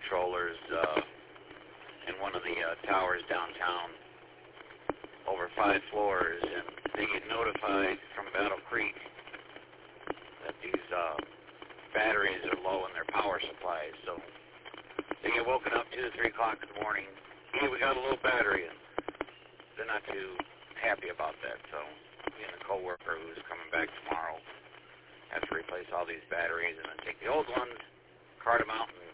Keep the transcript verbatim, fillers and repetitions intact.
controllers uh, in one of the uh, towers downtown, over five floors, and they get notified from Battle Creek that these uh, batteries are low in their power supplies. So they get woken up two to three o'clock in the morning. Hey, we got a little battery, and they're not too happy about that. So me and the coworker who's coming back tomorrow have to replace all these batteries and then take the old ones, cart them out, and